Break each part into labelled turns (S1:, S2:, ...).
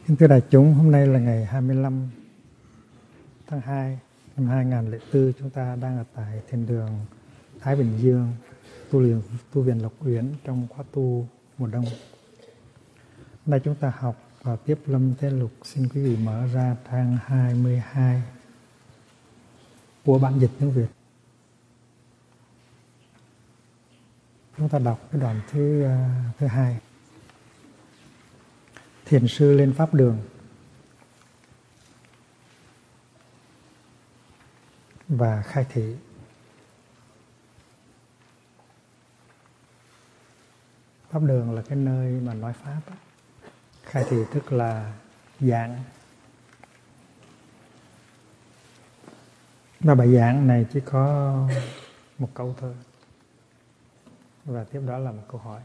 S1: Kính thưa đại chúng, hôm nay là ngày 25 tháng 2 năm 2004. Chúng ta đang ở tại Thiền đường Thái Bình Dương, tu viện Lộc Uyển trong khóa tu mùa đông. Hôm nay chúng ta học vào tiếp Lâm Thế Lục. Xin quý vị mở ra trang 22 của bản dịch tiếng Việt. Chúng ta đọc cái đoạn thứ hai. Thiền sư lên pháp đường. Và khai thị. Pháp đường là cái nơi mà nói pháp. Khai thị tức là giảng. Và bài giảng này chỉ có một câu thôi. Và tiếp đó là một câu hỏi.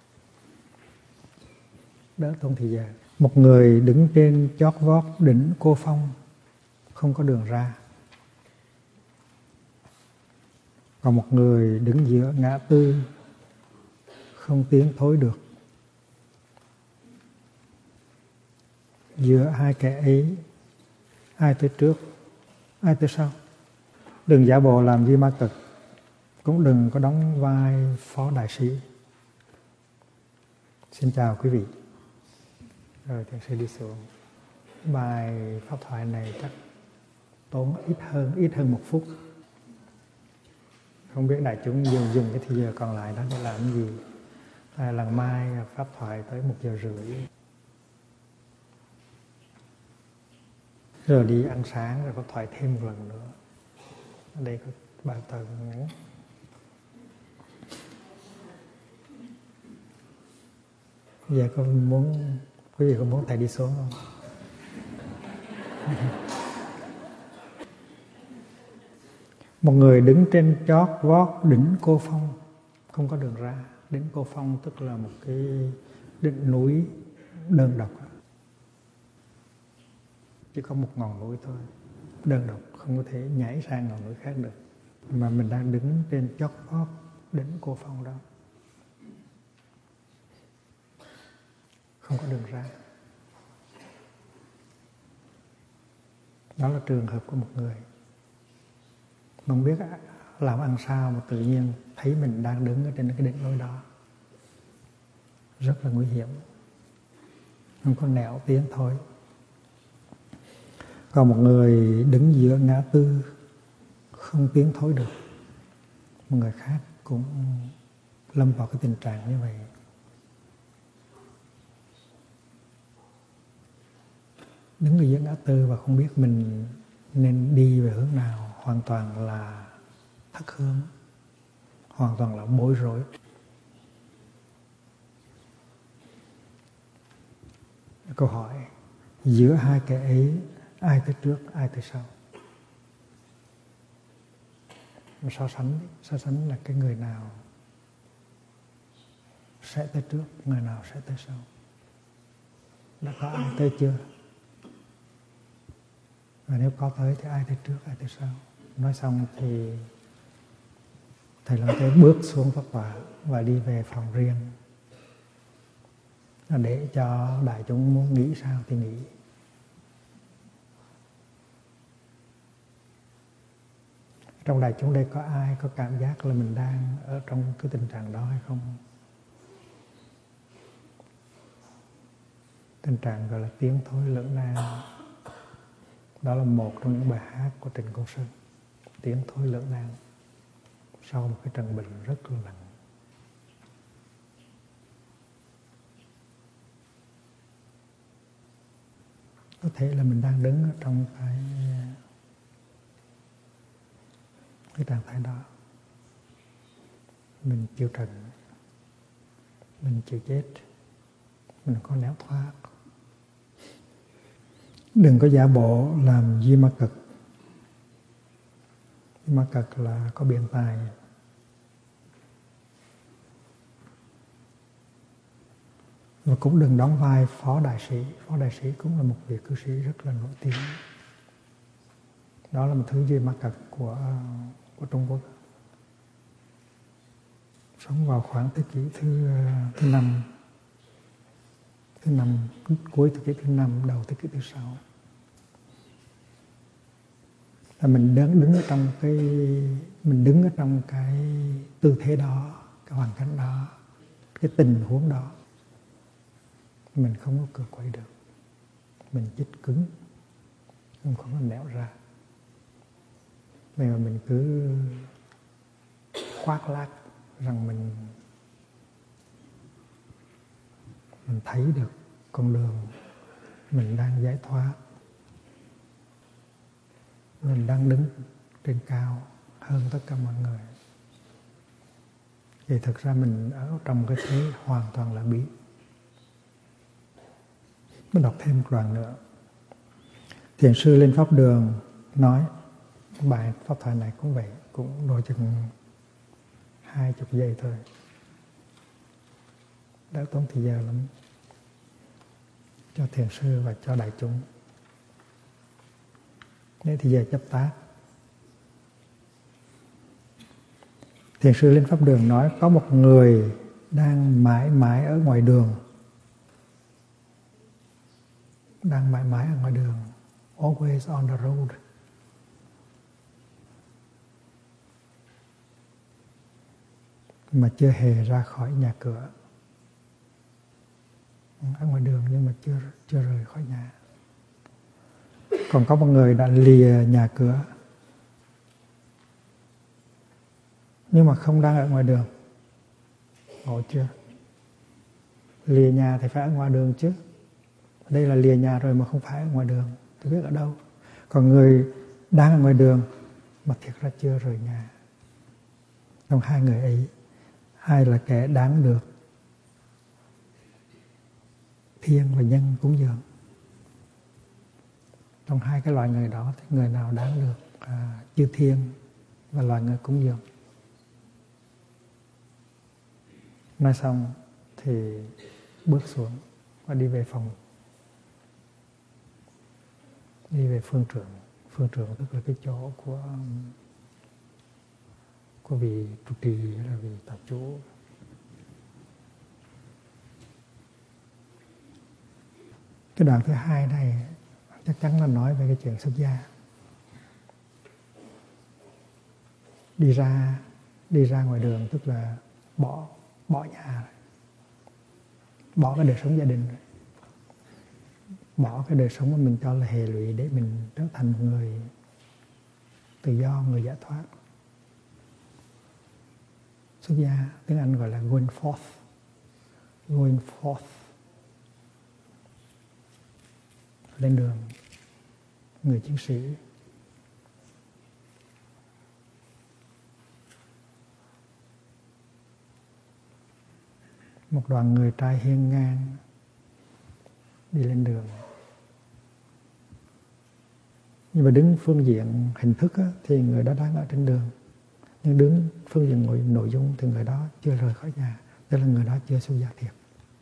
S1: Đỡ tốn thời gian. Một người đứng trên chót vót đỉnh Cô Phong, không có đường ra. Còn một người đứng giữa ngã tư, không tiến thối được. Giữa hai kẻ ấy, ai tới trước, ai tới sau. Đừng giả bộ làm Vi Ma Cực, cũng đừng có đóng vai phó đại sĩ. Xin chào quý vị. Rồi thiền sư đi xuống. Bài pháp thoại này chắc tốn ít hơn 1 phút. Không biết đại chúng dùng cái thời giờ còn lại đó để làm gì. Lần mai pháp thoại tới 1:30. Rồi đi ăn sáng rồi pháp thoại thêm một lần nữa. Ở đây có bài tờ ngắn. Giờ quý vị có muốn thầy đi xuống không? Một người đứng trên chót vót đỉnh Cô Phong, không có đường ra. Đỉnh Cô Phong tức là một cái đỉnh núi đơn độc. Chỉ có một ngọn núi thôi, đơn độc, không có thể nhảy sang ngọn núi khác được. Mà mình đang đứng trên chót vót đỉnh Cô Phong đó. Không có đường ra. Đó là trường hợp của một người. Không biết làm ăn sao mà tự nhiên thấy mình đang đứng ở trên cái đỉnh núi đó. Rất là nguy hiểm. Không có nẻo tiến thôi. Còn một người đứng giữa ngã tư, không tiến thối được. Một người khác cũng lâm vào cái tình trạng như vậy. Đứng ở giữa ngã tư và không biết mình nên đi về hướng nào, hoàn toàn là thất hướng, hoàn toàn là bối rối. Câu hỏi, giữa hai kẻ ấy, ai tới trước, ai tới sau? So sánh là cái người nào sẽ tới trước, người nào sẽ tới sau. Đã có ai tới chưa? Và nếu có tới thì ai tới trước, ai tới sau? Nói xong thì thầy Lâm Thế bước xuống pháp tọa và đi về phòng riêng. Để cho đại chúng muốn nghĩ sao thì nghĩ. Trong đại chúng đây có ai có cảm giác là mình đang ở trong cái tình trạng đó hay không? Tình trạng gọi là tiến thối lưỡng nan. Đó là một trong những bài hát của Trịnh Công Sơn. Tiến thối lưỡng nan. Sau một cái trận bệnh rất là nặng. Có thể là mình đang đứng ở trong cái trạng thái đó. Mình chịu trận, mình chịu chết, mình có nẻo thoát. Đừng có giả bộ làm Vi Ma Cực. Vi Ma Cực là có biện tài. Và cũng đừng đóng vai phó đại sĩ. Phó đại sĩ cũng là một vị cư sĩ rất là nổi tiếng. Đó là một thứ Vi Ma Cực của Trung Quốc. Sống vào khoảng thế kỷ thứ 5. thứ 5, cuối thế kỷ thứ 5, đầu thế kỷ thứ 6. Là mình đứng ở trong cái tư thế đó, cái hoàn cảnh đó, cái tình huống đó, mình không có cựa quậy được, mình chết cứng, không có nẻo ra. Nên mà mình cứ khoác lác rằng mình thấy được con đường, mình đang giải thoát, mình đang đứng trên cao hơn tất cả mọi người. Thì thực ra mình ở trong cái thế hoàn toàn là bí. Mình đọc thêm một đoạn nữa. Thiền sư Lên Pháp Đường nói, bài pháp thoại này cũng vậy, cũng đôi chừng 20 giây thôi, đã tốn thời giờ lắm cho thiền sư và cho đại chúng. Nếu thì giờ chấp tác. Thiền sư Lên Pháp Đường nói, có một người đang mãi mãi ở ngoài đường, đang mãi mãi ở ngoài đường, always on the road. Mà chưa hề ra khỏi nhà cửa, ở ngoài đường nhưng mà chưa rời khỏi nhà. Còn có một người đã lìa nhà cửa nhưng mà không đang ở ngoài đường. Ngộ chưa? Lìa nhà thì phải ở ngoài đường chứ. Đây là lìa nhà rồi mà không phải ở ngoài đường, tôi biết ở đâu. Còn người đang ở ngoài đường mà thiệt ra chưa rời nhà. Trong hai người ấy, ai là kẻ đáng được thiên và nhân cúng dường? Trong hai cái loại người đó thì người nào đáng được chư thiên và loài người cúng dường? Nói xong thì bước xuống và đi về phòng, đi về phương trưởng. Phương trưởng tức là cái chỗ của vị trụ trì hay là vị tạp chủ. Cái đoạn thứ hai này chắc chắn là nói về cái chuyện xuất gia. Đi ra ngoài đường tức là bỏ nhà, bỏ cái đời sống gia đình, bỏ cái đời sống mà mình cho là hệ lụy để mình trở thành một người tự do, người giải thoát. Xuất gia tiếng Anh gọi là going forth, lên đường, người chiến sĩ. Một đoàn người trai hiên ngang đi lên đường. Nhưng mà đứng phương diện hình thức á, thì người đó đang ở trên đường. Nhưng đứng phương diện nội dung thì người đó chưa rời khỏi nhà, tức là người đó chưa xuất gia thiệt.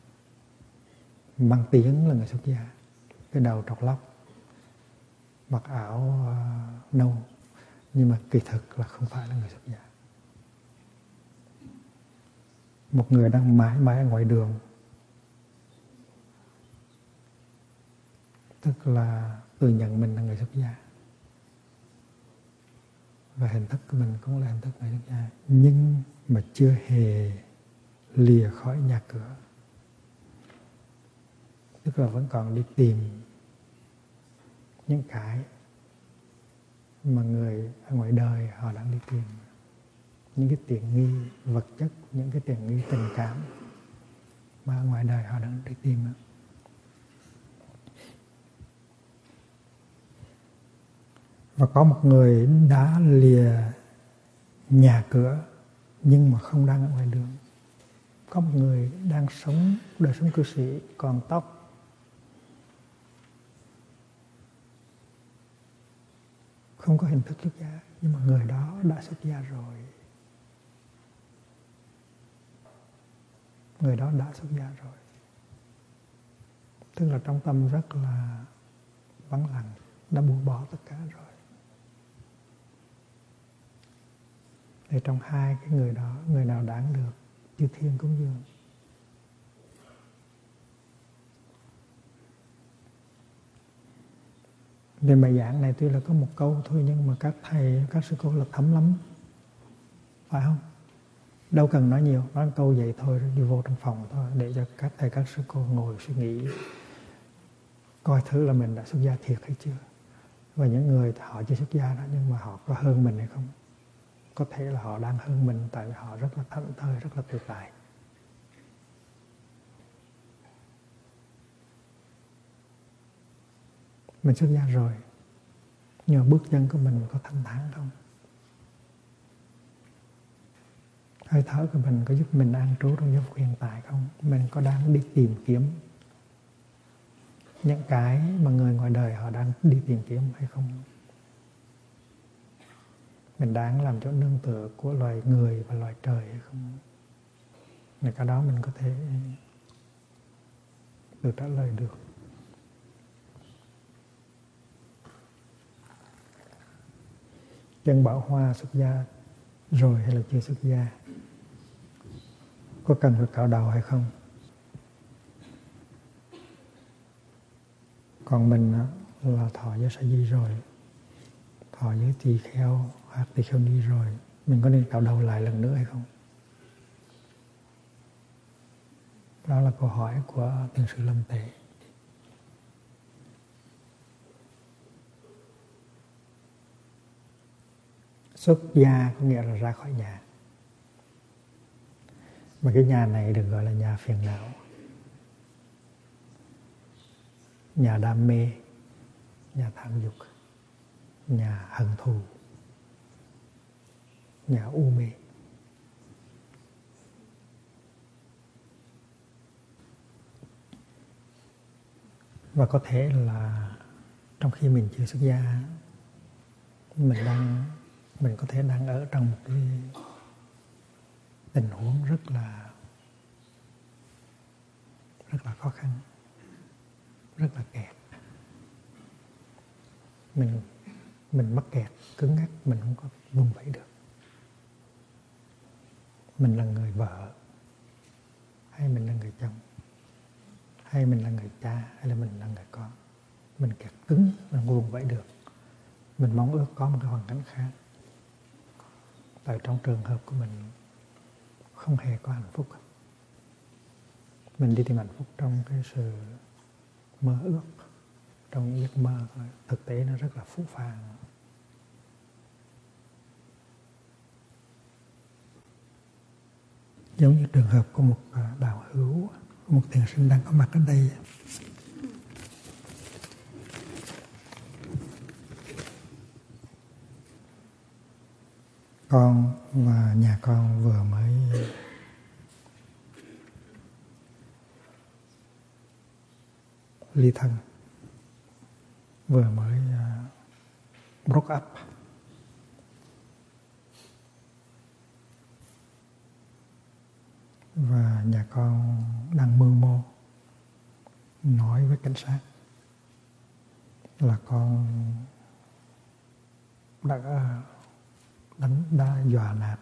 S1: Bằng tiếng là người xuất gia, cái đầu trọc lóc, mặc áo nâu, nhưng mà kỳ thực là không phải là người xuất gia. Một người đang mãi mãi ở ngoài đường, tức là tự nhận mình là người xuất gia, và hình thức của mình cũng là hình thức người xuất gia, nhưng mà chưa hề lìa khỏi nhà cửa, tức là vẫn còn đi tìm những cái mà người ở ngoài đời họ đang đi tìm, những cái tiện nghi vật chất, những cái tiện nghi tình cảm mà ở ngoài đời họ đang đi tìm. Và có một người đã lìa nhà cửa nhưng mà không đang ở ngoài đường. Có một người đang sống đời sống cư sĩ, còn tóc, không có hình thức xuất gia, nhưng mà người đó đã xuất gia rồi. Người đó đã xuất gia rồi. Tức là trong tâm rất là vắng lặng, đã buông bỏ tất cả rồi. Thì trong hai cái người đó, người nào đáng được chư thiên cúng dường? Nên bài giảng này tuy là có một câu thôi, nhưng mà các thầy, các sư cô là thấm lắm, phải không? Đâu cần nói nhiều, nói câu vậy thôi, đi vô trong phòng thôi, để cho các thầy, các sư cô ngồi suy nghĩ, coi thử là mình đã xuất gia thiệt hay chưa. Và những người họ chưa xuất gia đó, nhưng mà họ có hơn mình hay không? Có thể là họ đang hơn mình, tại vì họ rất là thảnh thơi, rất là tự tại. Mình xuất gia rồi, nhưng mà bước chân của mình có thanh thản không? Hơi thở của mình có giúp mình an trú trong giây phút hiện tại không? Mình có đang đi tìm kiếm những cái mà người ngoài đời họ đang đi tìm kiếm hay không? Mình đang làm chỗ nương tựa của loài người và loài trời hay không? Và cái đó mình có thể tự trả lời được. Chân Bảo Hoa xuất gia rồi hay là chưa xuất gia? Có cần phải cạo đầu hay không? Còn mình là thọ giới sa di rồi, thọ giới tỳ kheo hoặc tỳ kheo ni rồi, mình có nên cạo đầu lại lần nữa hay không? Đó là câu hỏi của thiền sư Lâm Tệ. Xuất gia có nghĩa là ra khỏi nhà. Mà cái nhà này được gọi là nhà phiền não, nhà đam mê, nhà tham dục, nhà hận thù, nhà u mê. Và có thể là trong khi mình chưa xuất gia, mình có thể đang ở trong một cái tình huống rất là khó khăn, rất là kẹt. Mình mắc kẹt, cứng ngắc, mình không có vùng vẫy được. Mình là người vợ, hay mình là người chồng, hay mình là người cha, hay là mình là người con. Mình kẹt cứng, mình không vùng vẫy được. Mình mong ước có một cái hoàn cảnh khác. Tại trong trường hợp của mình không hề có hạnh phúc. Mình đi tìm hạnh phúc trong cái sự mơ ước, trong những giấc mơ thôi. Thực tế nó rất là phũ phàng. Giống như trường hợp của một đạo hữu, một thiền sinh đang có mặt ở đây. Con và nhà con vừa mới ly thân, vừa mới broke up. Và nhà con đang mưu mô nói với cảnh sát là con đã dọa nạt,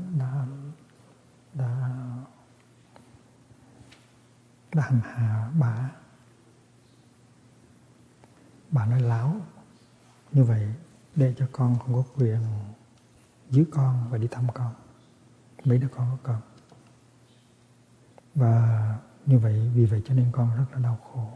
S1: đã hành hạ bà. Bà nói láo như vậy để cho con không có quyền giữ con và đi thăm con, mấy đứa con của con. Và như vậy, vì vậy cho nên con rất là đau khổ.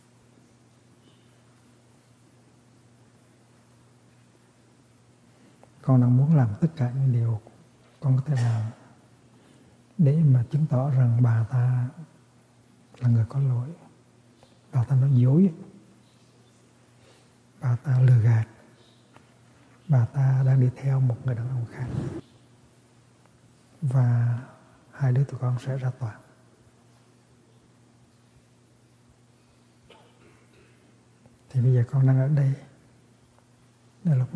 S1: Con đang muốn làm tất cả những điều con có thể làm để mà chứng tỏ rằng bà ta là người có lỗi. Bà ta nói dối, bà ta lừa gạt, bà ta đang đi theo một người đàn ông khác. Và hai đứa tụi con sẽ ra tòa. Thì bây giờ con đang ở đây. Đây là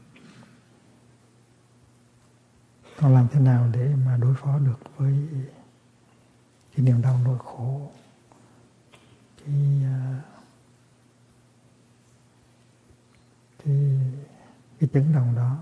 S1: con làm thế nào để mà đối phó được với cái niềm đau nỗi khổ, cái chấn động đó.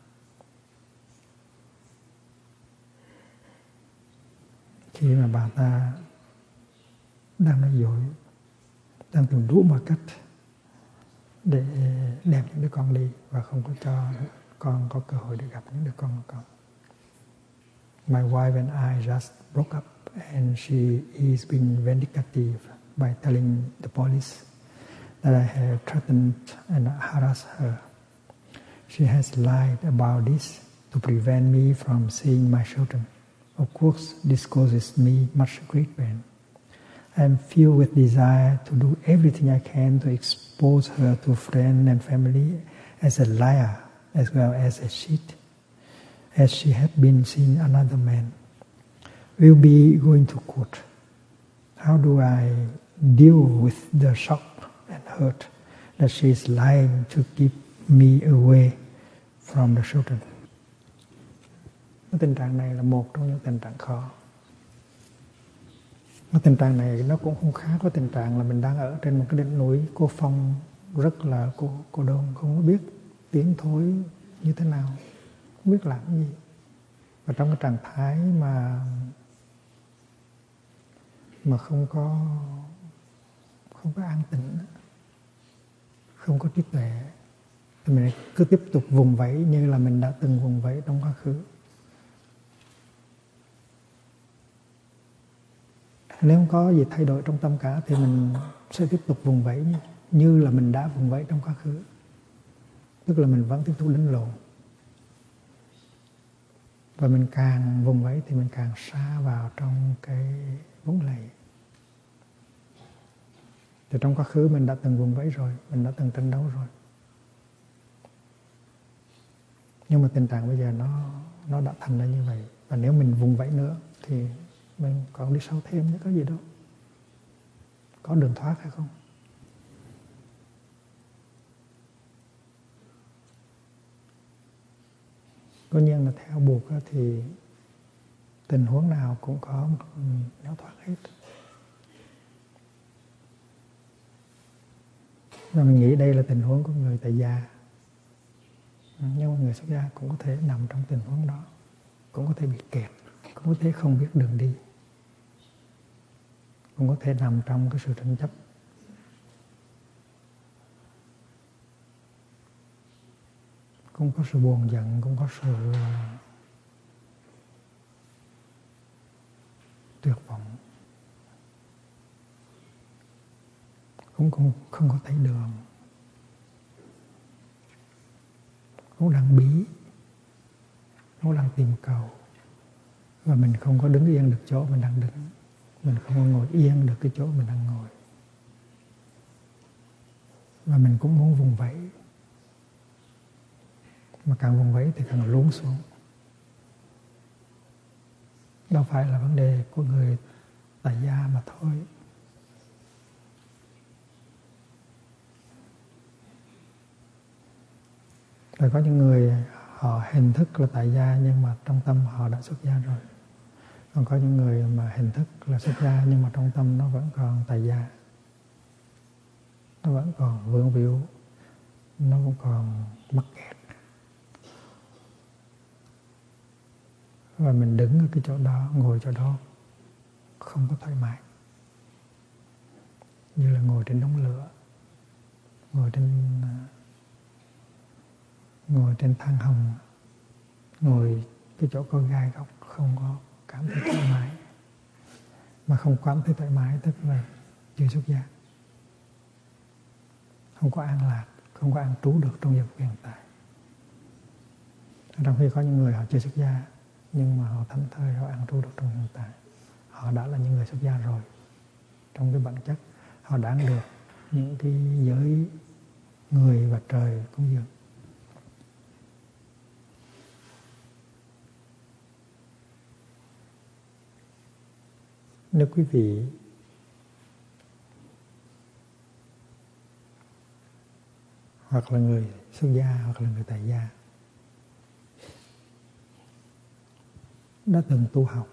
S1: Khi mà bà ta đang nói dối, đang tìm đủ mọi cách để đem những đứa con đi và không có cho con có cơ hội để gặp những đứa con của con. My wife and I just broke up and she is being vindicative by telling the police that I have threatened and harassed her. She has lied about this to prevent me from seeing my children. Of course, this causes me much great pain. I am filled with desire to do everything I can to expose her to friends and family as a liar as well as a cheat, as she had been seeing another man. We'll be going to court. How do I deal with the shock and hurt that she is lying to keep me away from the children? Cái tình trạng này là một trong những tình trạng khó. Cái tình trạng này nó cũng không khác với tình trạng là mình đang ở trên một cái đỉnh núi cô phong rất là cô đơn, không có biết tiến thối như thế nào, không biết làm gì. Và trong cái trạng thái mà không có an tĩnh, không có trí tuệ, thì mình cứ tiếp tục vùng vẫy như là mình đã từng vùng vẫy trong quá khứ. Nếu không có gì thay đổi trong tâm cả thì mình sẽ tiếp tục vùng vẫy như là mình đã vùng vẫy trong quá khứ. Tức là mình vẫn tiếp tục đánh lộn. Và mình càng vùng vẫy thì mình càng xa vào trong cái vũng lầy. Thì trong quá khứ mình đã từng vùng vẫy rồi, mình đã từng tranh đấu rồi. Nhưng mà tình trạng bây giờ nó đã thành ra như vậy. Và nếu mình vùng vẫy nữa thì mình còn đi sâu thêm chứ có gì đâu. Có đường thoát hay không? Tất nhiên là theo Buộc thì tình huống nào cũng có một lối thoát hết. Và mình nghĩ đây là tình huống của người tại gia. Nhưng mà người xuất gia cũng có thể nằm trong tình huống đó, cũng có thể bị kẹt, cũng có thể không biết đường đi, cũng có thể nằm trong cái sự tranh chấp. Cũng có sự buồn giận, cũng có sự tuyệt vọng, cũng không có thấy đường, cũng đang bí, cũng đang tìm cầu. Và mình không có đứng yên được chỗ mình đang đứng, mình không có ngồi yên được cái chỗ mình đang ngồi. Và mình cũng muốn vùng vẫy, mà càng vùng vẫy thì càng lún xuống. Đâu phải là vấn đề của người tại gia mà thôi. Rồi có những người họ hình thức là tại gia nhưng mà trong tâm họ đã xuất gia rồi. Còn có những người mà hình thức là xuất gia nhưng mà trong tâm nó vẫn còn tại gia. Nó vẫn còn vướng víu, nó vẫn còn mắc kẹt. Và mình đứng ở cái chỗ đó, ngồi chỗ đó không có thoải mái. Như là ngồi trên đống lửa, ngồi trên than hồng, ngồi cái chỗ có gai góc, không có cảm thấy thoải mái. Mà không cảm thấy thoải mái tức là chưa xuất gia. Không có an lạc, không có an trú được trong giờ hiện tại. Trong khi có những người họ chưa xuất gia nhưng mà họ thảnh thơi, họ an trú được trong hiện tại. Họ đã là những người xuất gia rồi. Trong cái bản chất họ đáng được những cái giới người và trời cúng dường. Nếu quý vị hoặc là người xuất gia hoặc là người tại gia đã từng tu học,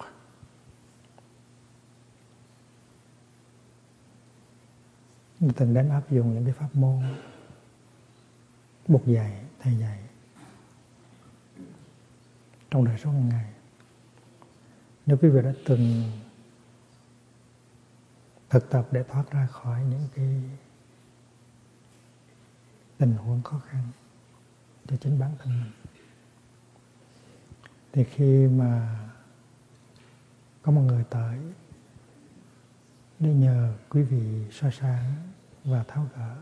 S1: từng đến áp dụng những cái pháp môn Bụt dạy, Thầy dạy trong đời sống hàng ngày. Nếu quý vị đã từng thực tập để thoát ra khỏi những cái tình huống khó khăn cho chính bản thân mình. Thì khi mà có một người tới để nhờ quý vị soi sáng và tháo gỡ,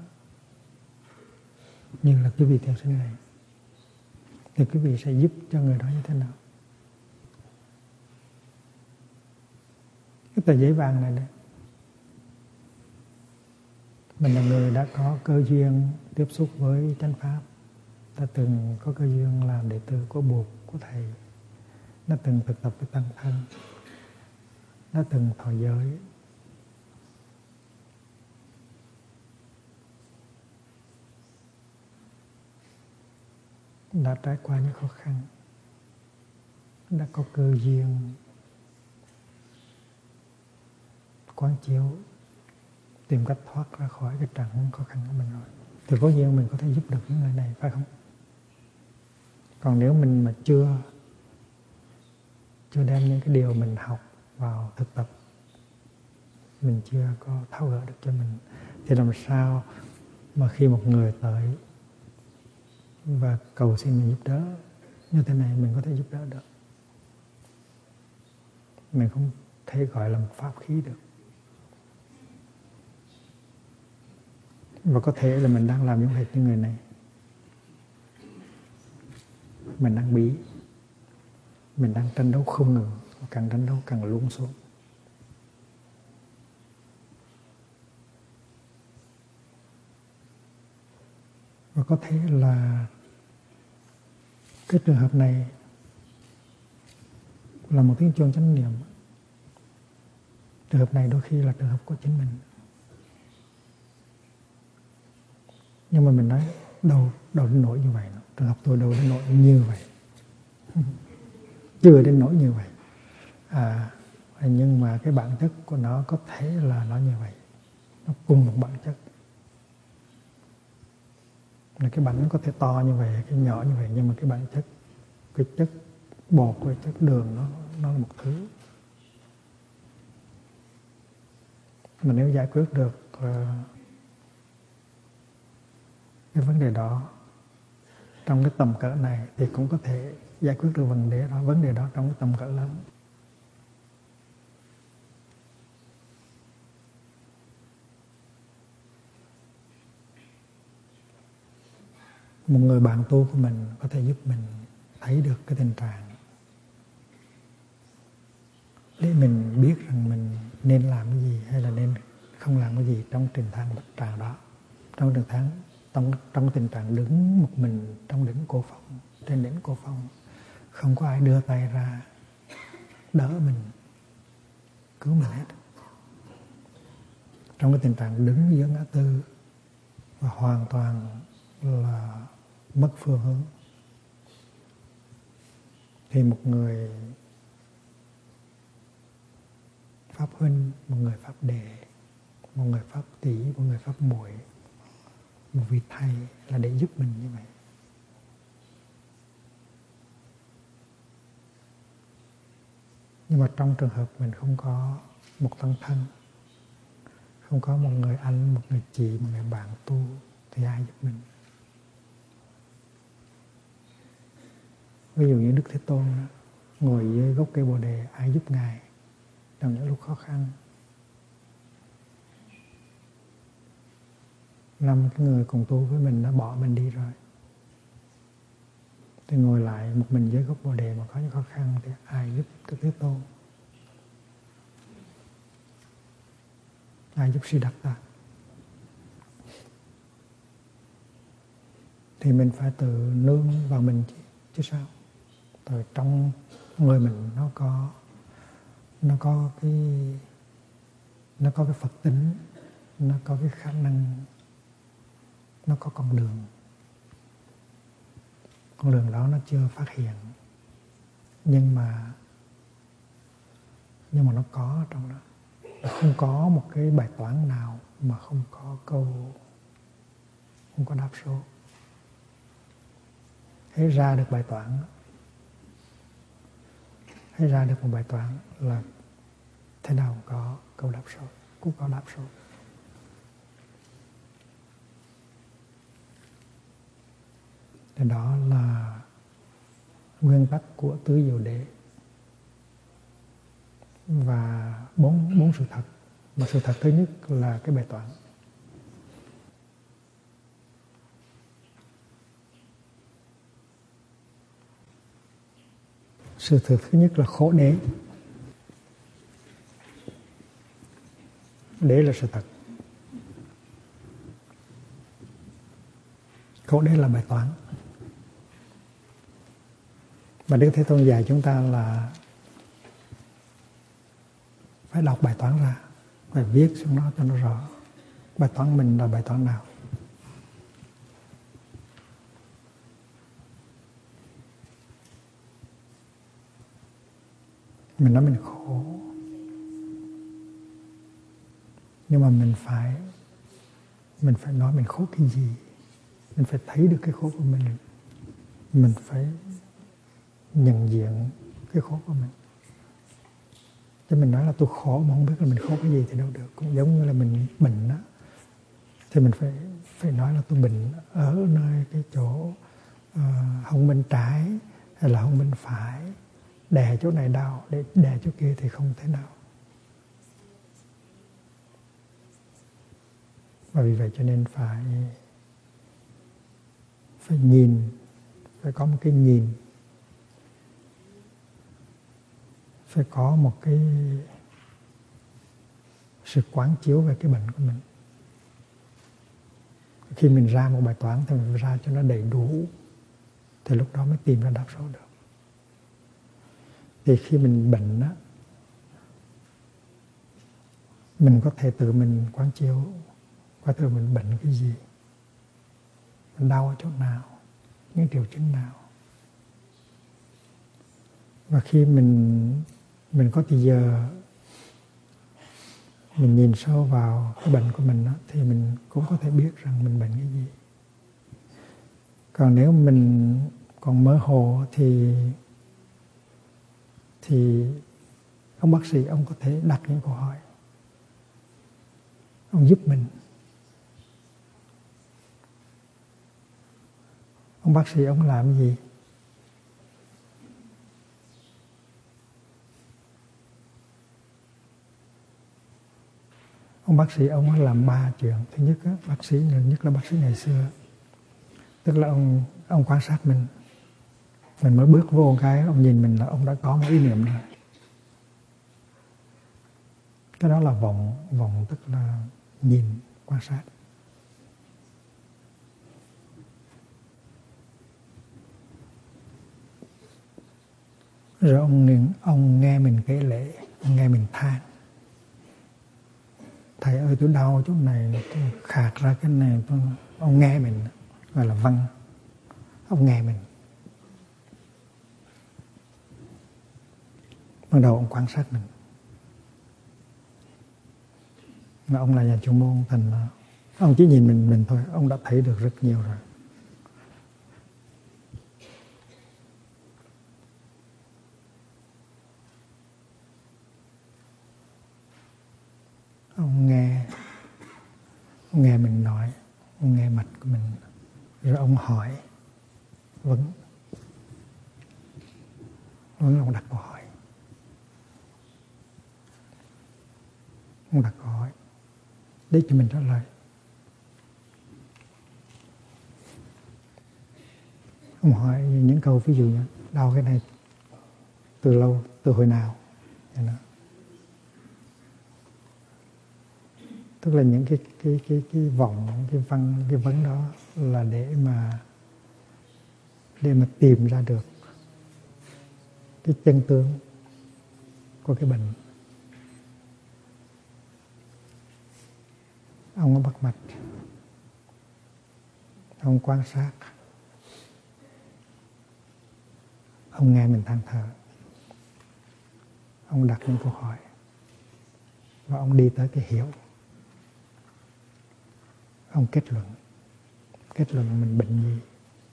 S1: như là quý vị thiền sinh này, thì quý vị sẽ giúp cho người đó như thế nào? Cái tờ giấy vàng này đấy, mình là người đã có cơ duyên tiếp xúc với chánh pháp, đã từng có cơ duyên làm đệ tử của Bụt, của Thầy, đã từng thực tập với Tăng Thân, đã từng thọ giới, đã trải qua những khó khăn, đã có cơ duyên quán chiếu, tìm cách thoát ra khỏi cái trạng huống khó khăn của mình rồi, thì có duyên mình có thể giúp được những người này, phải không? Còn nếu mình mà chưa đem những cái điều mình học vào thực tập, mình chưa có tháo gỡ được cho mình, thì làm sao mà khi một người tới và cầu xin mình giúp đỡ như thế này, mình có thể giúp đỡ được? Mình không thể gọi là một pháp khí được. Và có thể là mình đang làm giống hệt như người này, mình đang bí, mình đang tranh đấu không ngừng, càng tranh đấu càng lún xuống. Và có thể là cái trường hợp này là một tiếng chuông chánh niệm. Trường hợp này đôi khi là trường hợp của chính mình. Nhưng mà mình nói đâu đến nỗi như vậy. Trường hợp tôi đâu đến nỗi như vậy. Chưa đến nỗi như vậy. Nhưng mà cái bản chất của nó có thể là nó như vậy. Nó cùng một bản chất. Là cái bánh có thể to như vậy, cái nhỏ như vậy, nhưng mà cái bản chất, cái chất bột, cái chất đường nó là một thứ. Mà nếu giải quyết được cái vấn đề đó trong cái tầm cỡ này thì cũng có thể giải quyết được vấn đề đó trong cái tầm cỡ lớn. Một người bạn tu của mình có thể giúp mình thấy được cái tình trạng để mình biết rằng mình nên làm cái gì hay là nên không làm cái gì trong trình thang bạch tràng đó, trong tình trạng đứng một mình trong đỉnh Cô Phong, trên đỉnh Cô Phong, không có ai đưa tay ra đỡ mình, cứu mình hết, trong cái tình trạng đứng giữa ngã tư và hoàn toàn là mất phương hướng, thì một người pháp huynh, một người pháp đệ, một người pháp tỷ, một người pháp muội, một vị thầy là để giúp mình như vậy. Nhưng mà trong trường hợp mình không có một tăng thân, không có một người anh, một người chị, một người bạn tu, thì ai giúp mình? Ví dụ như Đức Thế Tôn đó, ngồi dưới gốc cây Bồ Đề, ai giúp Ngài trong những lúc khó khăn? 5 cái người cùng tu với mình đã bỏ mình đi rồi, thì ngồi lại một mình dưới gốc Bồ Đề mà có những khó khăn thì ai giúp Đức Thế Tôn? Ai giúp Siddhartha? Thì mình phải tự nương vào mình chứ sao? Từ trong người mình nó có cái Phật tính, nó có cái khả năng, nó có con đường đó nó chưa phát hiện, nhưng mà nó có trong đó. Không có một cái bài toán nào mà không có câu, không có đáp số. Hãy ra được bài toán, hãy ra được một bài toán là thế nào có câu đáp số, cũng có đáp số. Cái đó là nguyên tắc của tứ diệu đế và bốn sự thật. Mà sự thật thứ nhất là cái bài toán. Sự thật thứ nhất là khổ đế. Đế là sự thật. Khổ đế là bài toán. Và Đức Thế Tôn dạy chúng ta là phải đọc bài toán ra, phải viết xuống nó cho nó rõ. Bài toán mình là bài toán nào? Mình nói mình khổ, nhưng mà mình phải nói mình khổ cái gì. Mình phải thấy được cái khổ của mình. Mình phải nhận diện cái khổ của mình. Chứ mình nói là tôi khổ mà không biết là mình khổ cái gì thì đâu được. Cũng giống như là mình bệnh đó, thì mình phải nói là tôi bệnh ở nơi cái chỗ hông bên trái hay là hông bên phải, đè chỗ này đau, để đè chỗ kia thì không thể nào. Và vì vậy cho nên phải nhìn, phải có một cái nhìn, phải có một cái sự quán chiếu về cái bệnh của mình. Khi mình ra một bài toán thì mình phải ra cho nó đầy đủ, thì lúc đó mới tìm ra đáp số được. Thì khi mình bệnh á, mình có thể tự mình quán chiếu, coi thử mình bệnh cái gì, mình đau ở chỗ nào, những triệu chứng nào. Và khi mình có thời giờ mình nhìn sâu vào cái bệnh của mình đó, thì mình cũng có thể biết rằng mình bệnh cái gì. Còn nếu mình còn mơ hồ thì ông bác sĩ ông có thể đặt những câu hỏi, ông giúp mình. Ông bác sĩ ông làm gì? Ông bác sĩ ông làm 3 chuyện. Thứ nhất á, bác sĩ nhất là bác sĩ ngày xưa, tức là ông quan sát mình mới bước vô cái ông nhìn mình là ông đã có một ý niệm rồi. Cái đó là vọng tức là nhìn, quan sát. Rồi ông nghe mình kể lể, ông nghe mình than. Thầy ơi tôi đau chỗ này, tôi khạc ra cái này. Ông nghe mình, gọi là văn. Ông nghe mình. Ban đầu ông quan sát mình. Mà ông là nhà chuyên môn, thành ông chỉ nhìn mình thôi, ông đã thấy được rất nhiều rồi. Ông nghe mình nói, ông nghe mạch của mình, rồi ông hỏi, ông đặt câu hỏi. Ông đặt câu hỏi để cho mình trả lời. Ông hỏi những câu ví dụ như đau cái này từ lâu, từ hồi nào, tức là những cái vọng, cái văn, cái vấn đó là để mà tìm ra được cái chân tướng của cái bệnh. Ông có bắt mạch, ông quan sát, ông nghe mình than thở, ông đặt những câu hỏi và ông đi tới cái hiểu. Ông kết luận mình bệnh gì.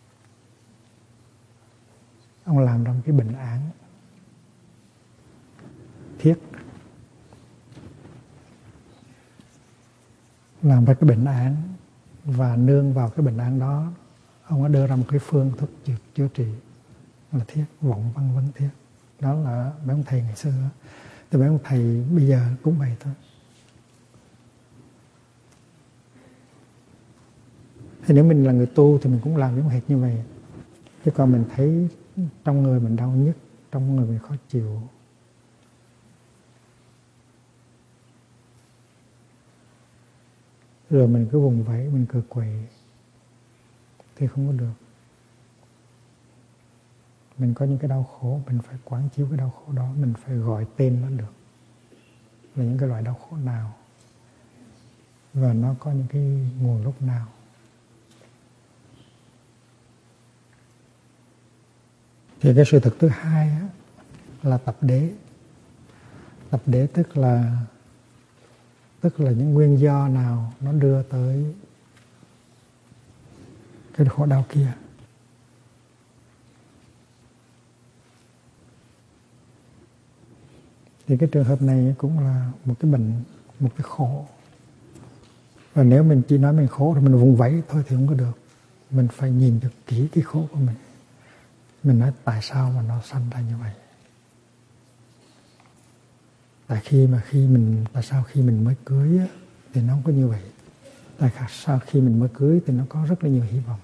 S1: Ông làm ra một cái bệnh án thiết, làm ra cái bệnh án và nương vào cái bệnh án đó ông đã đưa ra một cái phương thức chữa trị là thiết, vọng văn vấn thiết. Đó là mấy ông thầy ngày xưa. Thì mấy ông thầy bây giờ cũng vậy thôi. Thì nếu mình là người tu thì mình cũng làm giống hệt như vậy. Chứ còn mình thấy trong người mình đau nhức, trong người mình khó chịu, rồi mình cứ vùng vẫy, mình cựa quậy thì không có được. Mình có những cái đau khổ, mình phải quán chiếu cái đau khổ đó, mình phải gọi tên nó được là những cái loại đau khổ nào và nó có những cái nguồn gốc nào. Thì cái sự thực thứ hai á, là tập đế. Tập đế tức là những nguyên do nào nó đưa tới cái khổ đau kia. Thì cái trường hợp này cũng là một cái bệnh, một cái khổ. Và nếu mình chỉ nói mình khổ rồi mình vùng vẫy thôi thì không có được. Mình phải nhìn được kỹ cái khổ của mình. Mình nói tại sao mà nó sanh ra như vậy. Tại sao khi mình mới cưới á, thì nó không có như vậy. Tại sao khi mình mới cưới thì nó có rất là nhiều hy vọng.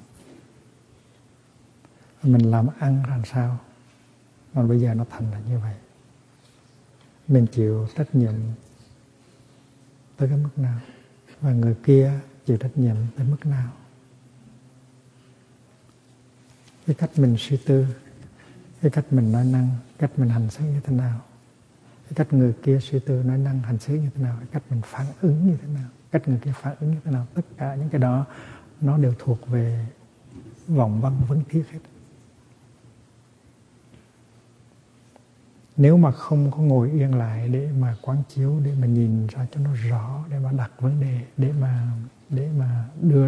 S1: Mình làm ăn làm sao mà bây giờ nó thành là như vậy. Mình chịu trách nhiệm tới cái mức nào và người kia chịu trách nhiệm tới mức nào. Cái cách mình suy tư, cái cách mình nói năng, cách mình hành xử như thế nào, cái cách người kia suy tư nói năng hành xử như thế nào, cái cách mình phản ứng như thế nào, cách người kia phản ứng như thế nào, tất cả những cái đó nó đều thuộc về vọng văn vấn thiết hết. Nếu mà không có ngồi yên lại để mà quán chiếu, để mà nhìn ra cho nó rõ, để mà đặt vấn đề, để mà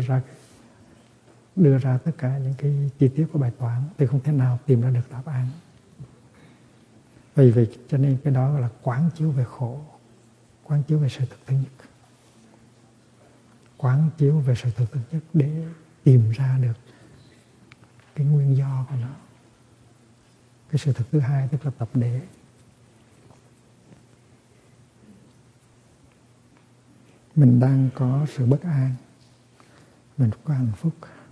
S1: đưa ra tất cả những cái chi tiết của bài toán thì không thể nào tìm ra được đáp án. Vì vậy cho nên cái đó là quán chiếu về khổ, quán chiếu về sự thực thứ nhất, quán chiếu về sự thực thứ nhất để tìm ra được cái nguyên do của nó. Cái sự thực thứ hai tức là tập đế. Mình đang có sự bất an, mình có hạnh phúc.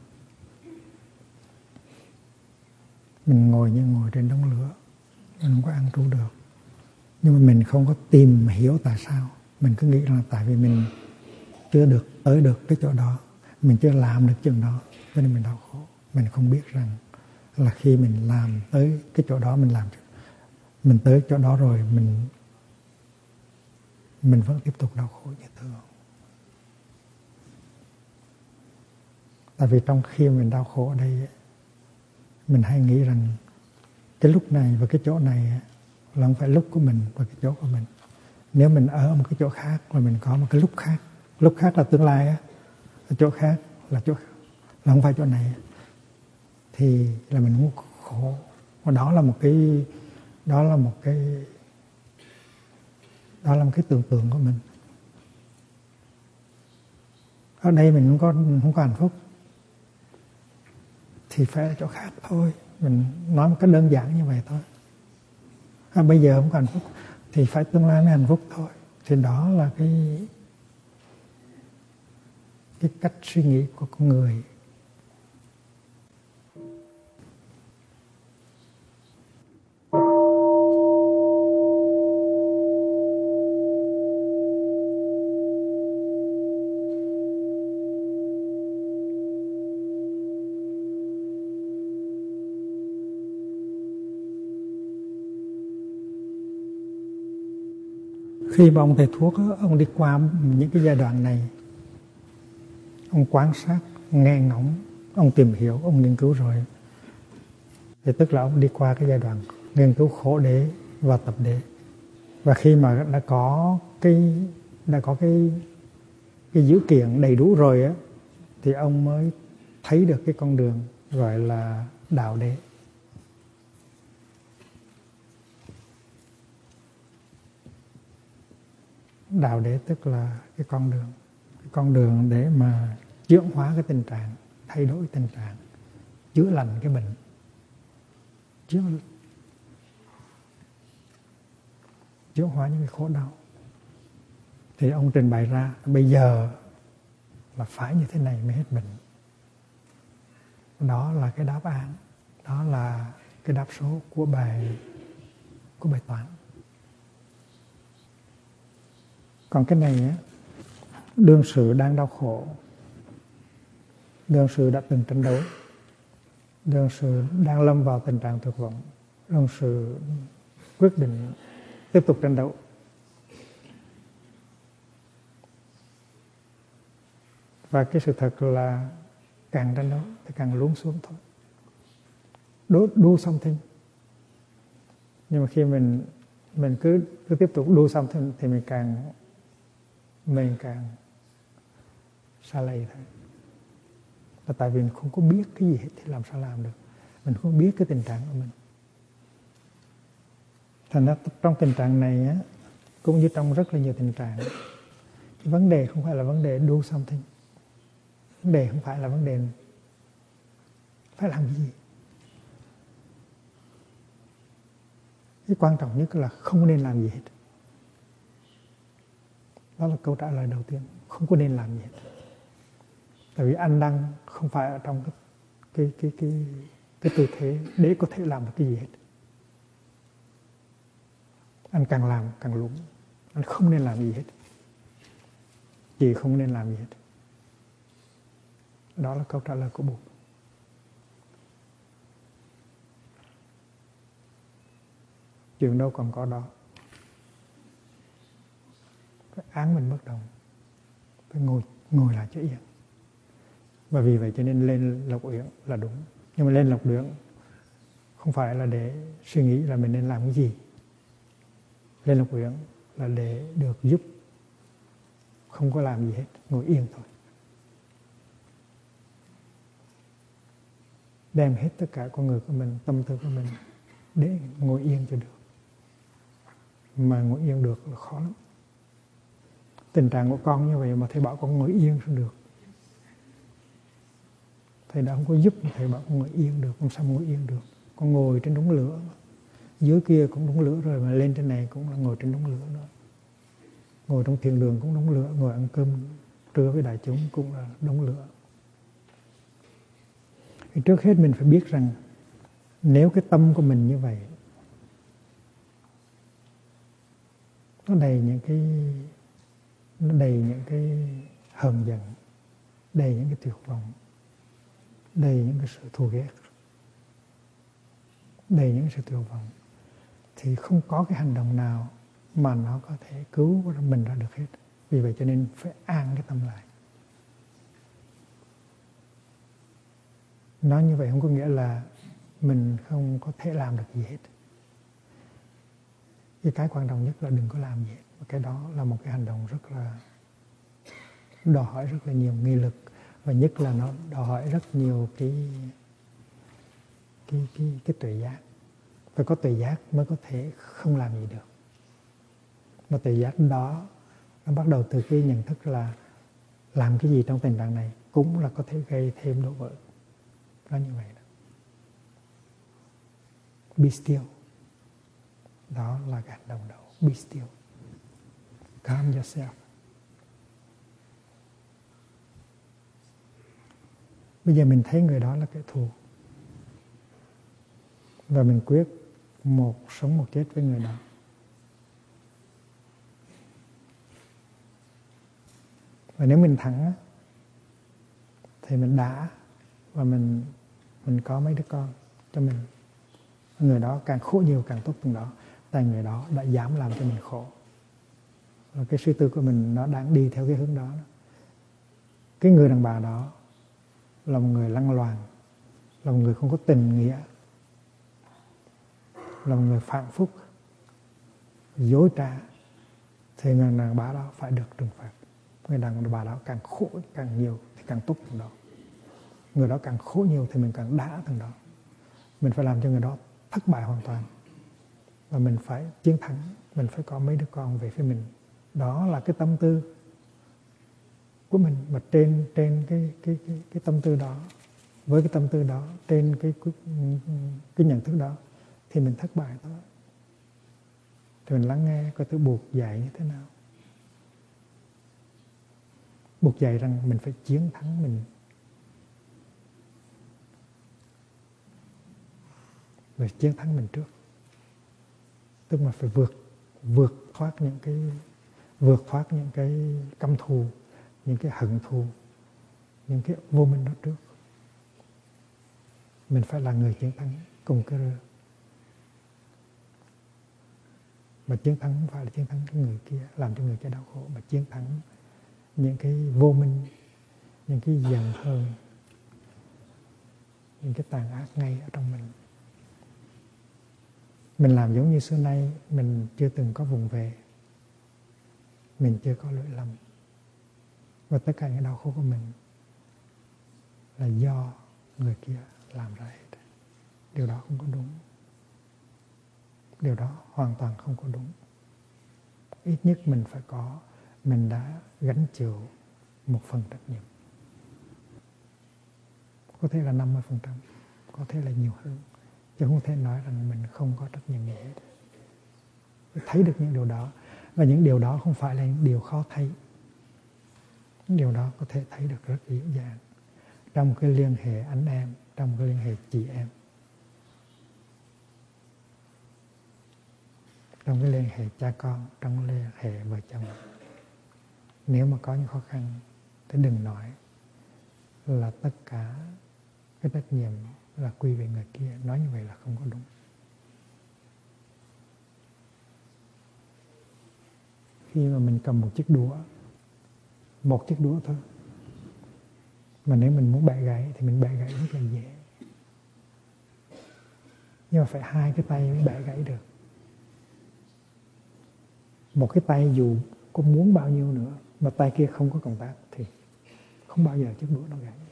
S1: Mình ngồi như ngồi trên đống lửa, mình không có ăn trú được. Nhưng mà mình không có tìm hiểu tại sao. Mình cứ nghĩ là tại vì mình chưa được tới được cái chỗ đó, mình chưa làm được chừng đó, cho nên mình đau khổ. Mình không biết rằng là khi mình làm tới cái chỗ đó, mình tới chỗ đó rồi, mình vẫn tiếp tục đau khổ như thường. Tại vì trong khi mình đau khổ ở đây, mình hay nghĩ rằng cái lúc này và cái chỗ này là không phải lúc của mình và cái chỗ của mình. Nếu mình ở một cái chỗ khác và mình có một cái lúc khác là tương lai á, chỗ khác là là không phải chỗ này, thì là mình không khổ. Và đó là một cái tưởng tượng của mình. Ở đây mình không có hạnh phúc thì phải ở chỗ khác thôi. Mình nói một cách đơn giản như vậy thôi. Bây giờ không có hạnh phúc thì phải tương lai mới hạnh phúc thôi. Thì đó là cái cách suy nghĩ của con người. Khi mà ông thầy thuốc đó, ông đi qua những cái giai đoạn này, ông quan sát, nghe ngóng, ông tìm hiểu, ông nghiên cứu rồi, thì tức là ông đi qua cái giai đoạn nghiên cứu khổ đế và tập đế. Và khi mà đã có cái dữ kiện đầy đủ rồi á, thì ông mới thấy được cái con đường gọi là đạo đế. Đạo đế tức là cái con đường để mà chuyển hóa cái tình trạng, thay đổi tình trạng, chữa lành cái bệnh, chữa hóa những cái khổ đau. Thì ông trình bày ra bây giờ là phải như thế này mới hết bệnh. Đó là cái đáp án, đó là cái đáp số của bài toán. Còn cái này á, đương sự đang đau khổ, đương sự đã từng tranh đấu, đương sự đang lâm vào tình trạng tuyệt vọng, đương sự quyết định tiếp tục tranh đấu. Và cái sự thật là càng tranh đấu thì càng lún xuống thôi. Do something. Nhưng mà khi mình cứ tiếp tục do something thì mình càng xa lầy thôi. Là tại vì mình không có biết cái gì hết thì làm sao làm được. Mình không biết cái tình trạng của mình. Thành ra trong tình trạng này á, cũng như trong rất là nhiều tình trạng, thì vấn đề không phải là vấn đề do something. Vấn đề không phải là vấn đề phải làm gì. Cái quan trọng nhất là không nên làm gì hết. Đó là câu trả lời đầu tiên. Không có nên làm gì hết. Tại vì anh đang không phải ở trong cái tư thế để có thể làm được cái gì hết. Anh càng làm càng lún. Anh không nên làm gì hết. Chị không nên làm gì hết. Đó là câu trả lời của Bụt. Chuyện đâu còn có đó. Phải án mình bất động. Phải ngồi lại cho yên. Và vì vậy cho nên lên Lộc Uyển là đúng. Nhưng mà lên Lộc Uyển không phải là để suy nghĩ là mình nên làm cái gì. Lên Lộc Uyển là để được giúp. Không có làm gì hết. Ngồi yên thôi. Đem hết tất cả con người của mình, tâm tư của mình để ngồi yên cho được. Mà ngồi yên được là khó lắm. Tình trạng của con như vậy mà thầy bảo con ngồi yên không được. Thầy đã không có giúp, thầy bảo con ngồi yên được, con sao ngồi yên được. Con ngồi trên đống lửa, dưới kia cũng đống lửa rồi mà lên trên này cũng là ngồi trên đống lửa nữa. Ngồi trong thiền đường cũng đống lửa, ngồi ăn cơm trưa với đại chúng cũng là đống lửa. Thì trước hết mình phải biết rằng nếu cái tâm của mình như vậy, nó đầy những cái hờn giận, đầy những cái tuyệt vọng, đầy những cái sự thù ghét, đầy những sự tuyệt vọng, thì không có cái hành động nào mà nó có thể cứu mình ra được hết. Vì vậy cho nên phải an cái tâm lại. Nói như vậy không có nghĩa là mình không có thể làm được gì hết. Cái quan trọng nhất là đừng có làm gì hết. Và cái đó là một cái hành động rất là đòi hỏi rất là nhiều nghị lực, và nhất là nó đòi hỏi rất nhiều cái tuệ giác. Phải có tuệ giác mới có thể không làm gì được. Mà tuệ giác đó nó bắt đầu từ cái nhận thức là làm cái gì trong tình trạng này cũng là có thể gây thêm đổ vỡ. Nó như vậy đó. Be still. Đó là cái hành động đầu. Be still. Calm yourself. Bây giờ mình thấy người đó là kẻ thù. Và mình quyết một sống một chết với người đó. Và nếu mình thắng thì mình đã, và mình có mấy đứa con cho mình. Người đó càng khổ nhiều càng tốt từng đó. Tại người đó đã dám làm cho mình khổ. Và cái suy tư của mình nó đang đi theo cái hướng đó. Cái người đàn bà đó là một người lăng loàn, là một người không có tình nghĩa, là một người phạm phúc, dối trá, thì người đàn bà đó phải được trừng phạt. Người đàn bà đó càng khổ càng nhiều thì càng tốt từng đó. Người đó càng khổ nhiều thì mình càng đã từng đó. Mình phải làm cho người đó thất bại hoàn toàn. Và mình phải chiến thắng. Mình phải có mấy đứa con về phía mình. Đó là cái tâm tư của mình. Mà trên cái tâm tư đó với cái tâm tư đó, trên cái nhận thức đó, thì mình thất bại thôi. Thì mình lắng nghe coi thử buộc dạy như thế nào. Buộc dạy rằng mình phải chiến thắng mình. Phải chiến thắng mình trước. Tức là phải vượt thoát những cái căm thù, những cái hận thù, những cái vô minh đó trước. Mình phải là người chiến thắng cùng cái rơ. Mà chiến thắng không phải là chiến thắng cái người kia, làm cho người kia đau khổ, mà chiến thắng những cái vô minh, những cái giận hờn, những cái tàn ác ngay ở trong mình. Mình làm giống như xưa nay mình chưa từng có vùng về, mình chưa có lỗi lầm, và tất cả những đau khổ của mình là do người kia làm ra hết. Điều đó không có đúng. Điều đó hoàn toàn không có đúng. Ít nhất mình đã gánh chịu một phần trách nhiệm. Có thể là 50%, có thể là nhiều hơn, chứ không thể nói rằng mình không có trách nhiệm gì hết. Thấy được những điều đó, và những điều đó không phải là những điều khó thấy. Những điều đó có thể thấy được rất dễ dàng trong cái liên hệ anh em, trong cái liên hệ chị em, trong cái liên hệ cha con, trong cái liên hệ vợ chồng. Nếu mà có những khó khăn thì đừng nói là tất cả cái trách nhiệm là quy về người kia. Nói như vậy là không có đúng. Khi mà mình cầm một chiếc đũa thôi, mà nếu mình muốn bẻ gãy thì mình bẻ gãy rất là dễ. Nhưng mà phải hai cái tay mới bẻ gãy được. Một cái tay dù có muốn bao nhiêu nữa mà tay kia không có cộng tác thì không bao giờ chiếc đũa nó gãy.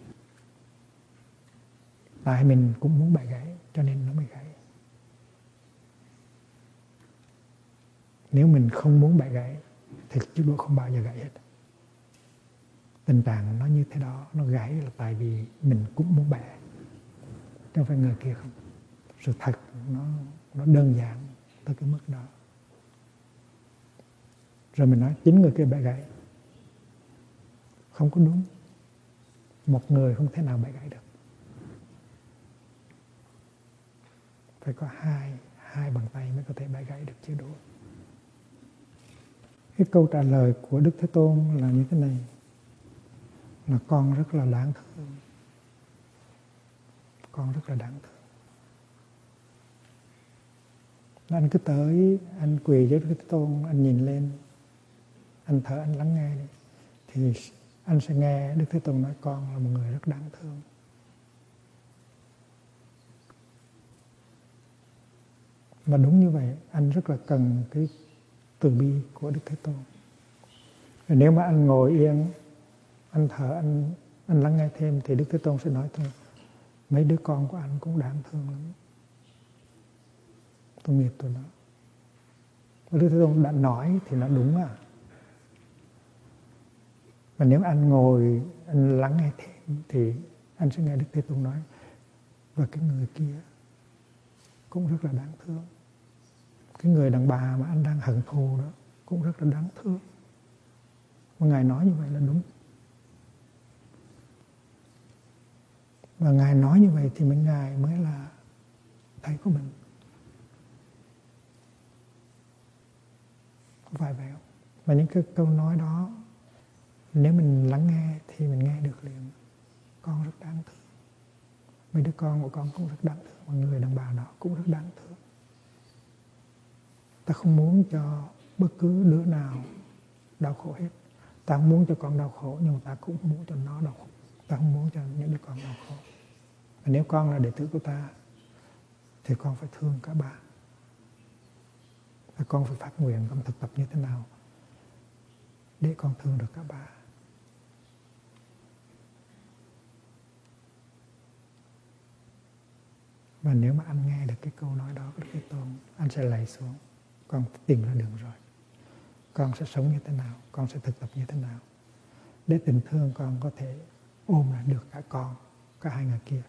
S1: Tại mình cũng muốn bẻ gãy cho nên nó mới gãy. Nếu mình không muốn bẻ gãy thì chiếc đũa không bao giờ gãy hết. Tình trạng nó như thế đó, nó gãy là tại vì mình cũng muốn bẻ, chứ không phải người kia không. Sự thật nó đơn giản tới cái mức đó. Rồi mình nói chính người kia bẻ gãy. Không có đúng. Một người không thể nào bẻ gãy được. Phải có hai bàn tay mới có thể bẻ gãy được chiếc đũa. Cái câu trả lời của Đức Thế Tôn là như thế này, là con rất là đáng thương. Con rất là đáng thương. Anh cứ tới, anh quỳ với Đức Thế Tôn, anh nhìn lên, anh thở, anh lắng nghe đi, thì anh sẽ nghe Đức Thế Tôn nói con là một người rất đáng thương. Và đúng như vậy, anh rất là cần cái từ bi của Đức Thế Tôn. Rồi nếu mà anh ngồi yên, anh thở, anh lắng nghe thêm thì Đức Thế Tôn sẽ nói thôi, mấy đứa con của anh cũng đáng thương lắm. Tội nghiệp tụi nó. Và Đức Thế Tôn đã nói thì nó đúng à. Và nếu anh ngồi, anh lắng nghe thêm thì anh sẽ nghe Đức Thế Tôn nói, và cái người kia cũng rất là đáng thương. Cái người đàn bà mà anh đang hận thù đó cũng rất là đáng thương. Và Ngài nói như vậy là đúng. Và Ngài nói như vậy thì Ngài mới là thầy của mình. Không phải vậy không? Và những cái câu nói đó, nếu mình lắng nghe thì mình nghe được liền. Con rất đáng thương. Mấy đứa con của con cũng rất đáng thương. Và người đàn bà đó cũng rất đáng thương. Ta không muốn cho bất cứ đứa nào đau khổ hết. Ta không muốn cho con đau khổ, nhưng mà ta cũng không muốn cho nó đau khổ. Ta không muốn cho những đứa con đau khổ. Và nếu con là đệ tử của ta thì con phải thương cả ba. Và con phải phát nguyện, con thực tập như thế nào để con thương được cả ba. Và nếu mà anh nghe được cái câu nói đó của Đức Thế Tôn, anh sẽ lạy xuống, con tìm ra đường rồi. Con sẽ sống như thế nào, con sẽ thực tập như thế nào để tình thương con có thể ôm lại được cả con cả hai người kia,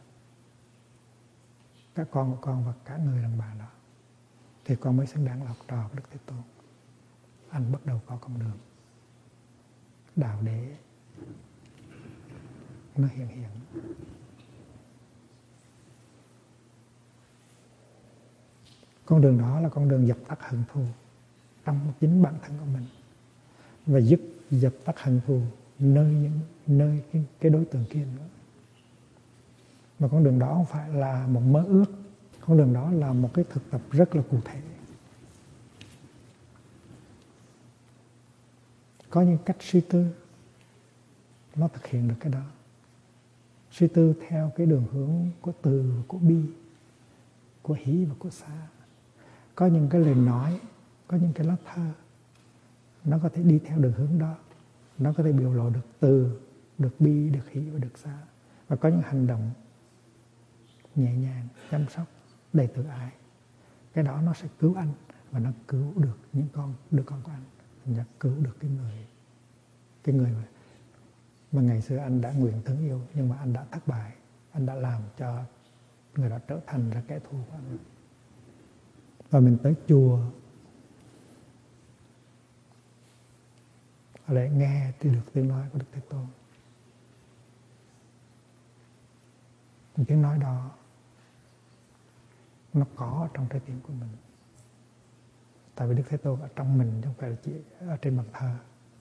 S1: cả con của con và cả người đàn bà đó, thì con mới xứng đáng là học trò của Đức Thế Tôn. Anh bắt đầu có con đường đạo đế nó hiện hiện. Con đường đó là con đường dập tắt hận thù trong chính bản thân của mình, và giúp dập tắt hận thù nơi cái đối tượng kia nữa. Mà con đường đó không phải là một mơ ước, con đường đó là một cái thực tập rất là cụ thể. Có những cách suy tư nó thực hiện được cái đó. Suy tư theo cái đường hướng của từ, của bi, của hỷ và của xả. Có những cái lời nói, có những cái lá thơ, nó có thể đi theo đường hướng đó. Nó có thể biểu lộ được từ, được bi, được hỷ và được xả. Và có những hành động nhẹ nhàng, chăm sóc, đầy tự ái. Cái đó nó sẽ cứu anh, và nó cứu được những đứa con của anh. Nó cứu được cái người mà ngày xưa anh đã nguyện thương yêu, nhưng mà anh đã thất bại. Anh đã làm cho người đó trở thành ra kẻ thù của anh. Và mình tới chùa để nghe thì được tiếng nói của Đức Thế Tôn. Tiếng nói đó nó có ở trong trái tim của mình. Tại vì Đức Thế Tôn ở trong mình, chứ không phải là chỉ ở trên bàn thờ.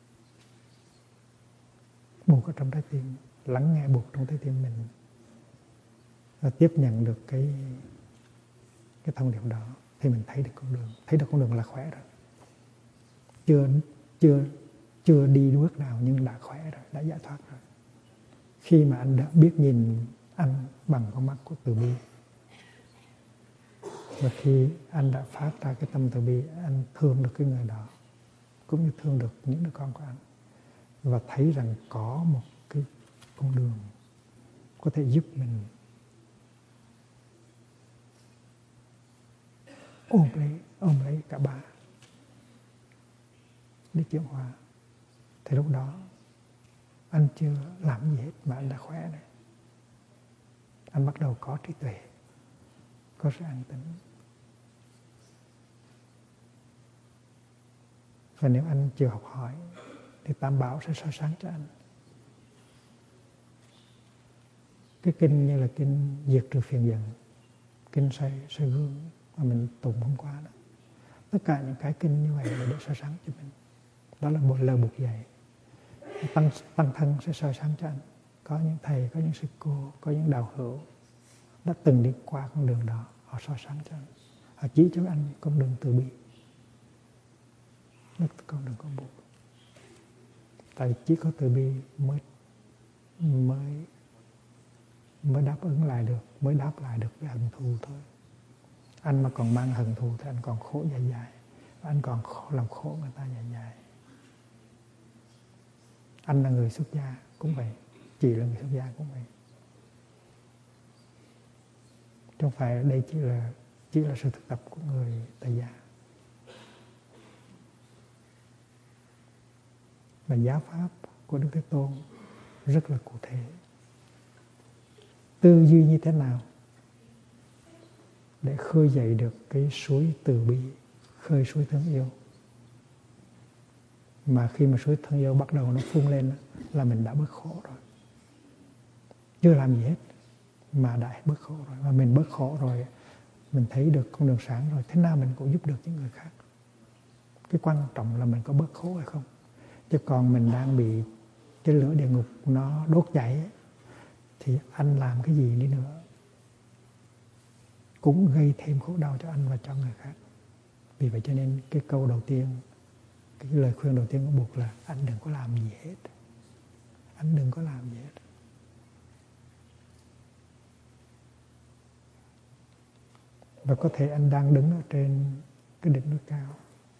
S1: Buộc ở trong trái tim, lắng nghe buộc trong trái tim mình, và tiếp nhận được cái thông điệp đó, thì mình thấy được con đường. Thấy được con đường là khỏe rồi. Chưa đi bước nào nhưng đã khỏe rồi, đã giải thoát rồi. Khi mà anh đã biết nhìn anh bằng con mắt của từ bi, và khi anh đã phát ra cái tâm từ bi, anh thương được cái người đó, cũng như thương được những đứa con của anh, và thấy rằng có một cái con đường có thể giúp mình ôm lấy cả ba để chuyển hóa. Thì lúc đó anh chưa làm gì hết mà anh đã khỏe rồi. Anh bắt đầu có trí tuệ, có sự an tĩnh. Và nếu anh chịu học hỏi thì Tam Bảo sẽ soi sáng cho anh. Cái kinh như là kinh diệt trừ phiền giận, kinh soi gương mà mình tụng hôm qua đó. Tất cả những cái kinh như vậy là để soi sáng cho mình. Đó là một lời buộc dạy. Tăng thân sẽ soi sáng cho anh. Có những thầy, có những sư cô, có những đạo hữu đã từng đi qua con đường đó, họ soi sáng cho anh, họ chỉ cho anh con đường từ bi, con đường có buộc. Tại vì chỉ có từ bi mới đáp ứng lại được, mới đáp lại được cái hận thù thôi. Anh mà còn mang hận thù thì anh còn khổ dài dài, và anh còn làm khổ người ta dài dài. Anh là người xuất gia cũng vậy, chị là người xuất gia cũng vậy. Chứ không phải đây chỉ là sự thực tập của người tại gia. Và giáo pháp của Đức Thế Tôn rất là cụ thể. Tư duy như thế nào để khơi dậy được cái suối từ bi, khơi suối thương yêu. Mà khi mà suối thương yêu bắt đầu nó phun lên là mình đã bớt khổ rồi. Chưa làm gì hết mà đã bớt khổ rồi. Và mình bớt khổ rồi, mình thấy được con đường sáng rồi, thế nào mình cũng giúp được những người khác. Cái quan trọng là mình có bớt khổ hay không. Chứ còn mình đang bị cái lửa địa ngục nó đốt cháy ấy, thì anh làm cái gì đi nữa cũng gây thêm khổ đau cho anh và cho người khác. Vì vậy cho nên cái câu đầu tiên, cái lời khuyên đầu tiên của Bụt là anh đừng có làm gì hết. Anh đừng có làm gì hết. Và có thể anh đang đứng ở trên cái đỉnh núi cao.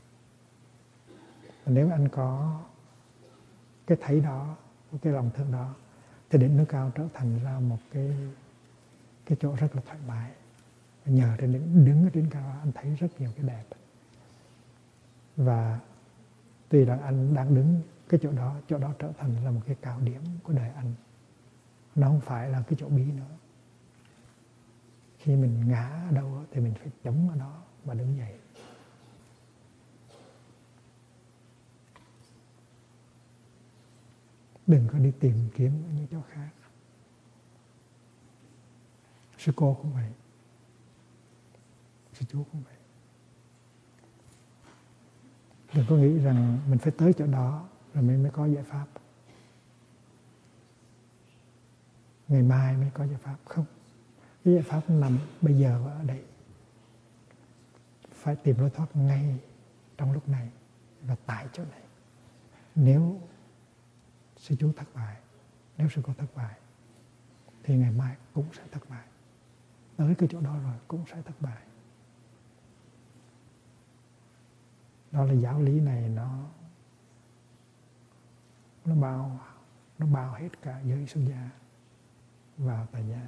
S1: Và nếu anh có cái thấy đó, cái lòng thương đó, thì đỉnh núi cao trở thành ra một cái chỗ rất là thoải mái. Và nhờ trên đứng ở trên cao anh thấy rất nhiều cái đẹp. Và tuy là anh đang đứng cái chỗ đó trở thành là một cái cao điểm của đời anh. Nó không phải là cái chỗ bí nữa. Khi mình ngã ở đâu thì mình phải chống ở đó và đứng dậy. Đừng có đi tìm kiếm ở những chỗ khác. Sư cô cũng vậy, sư chú cũng vậy. Đừng có nghĩ rằng mình phải tới chỗ đó rồi mình mới có giải pháp, ngày mai mới có giải pháp. Không, cái giải pháp nằm bây giờ và ở đây. Phải tìm lối thoát ngay trong lúc này và tại chỗ này. Nếu sư chú thất bại, nếu sư cô thất bại thì ngày mai cũng sẽ thất bại. Tới cái chỗ đó rồi cũng sẽ thất bại. Đó là giáo lý này nó bao hết cả giới xuất gia vào tại gia.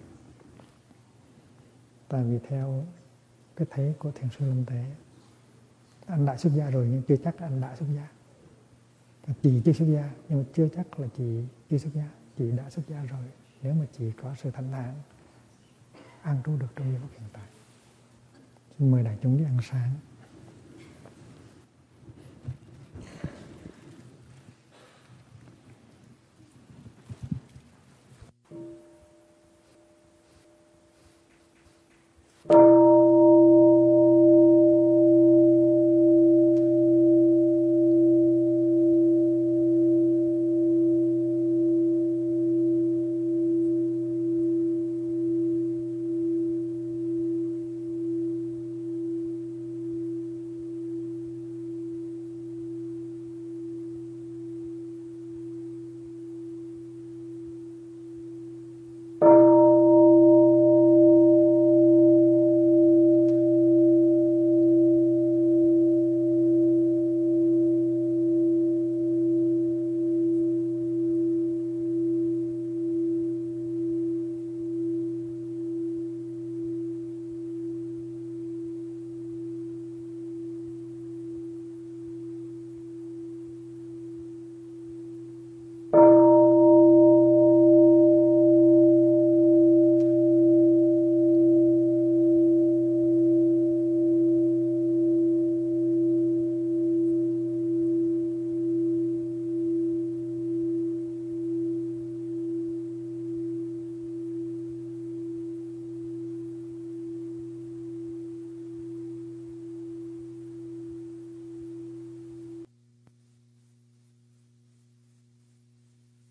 S1: Tại vì theo cái thấy của Thiền sư Lâm Tế, anh đã xuất gia rồi nhưng chưa chắc anh đã xuất gia. Chị chưa xuất gia nhưng mà chưa chắc là chị chưa xuất gia. Chị đã xuất gia rồi nếu mà chị có sự thanh thản an trú được trong giây phút hiện tại. Xin mời đại chúng đi ăn sáng.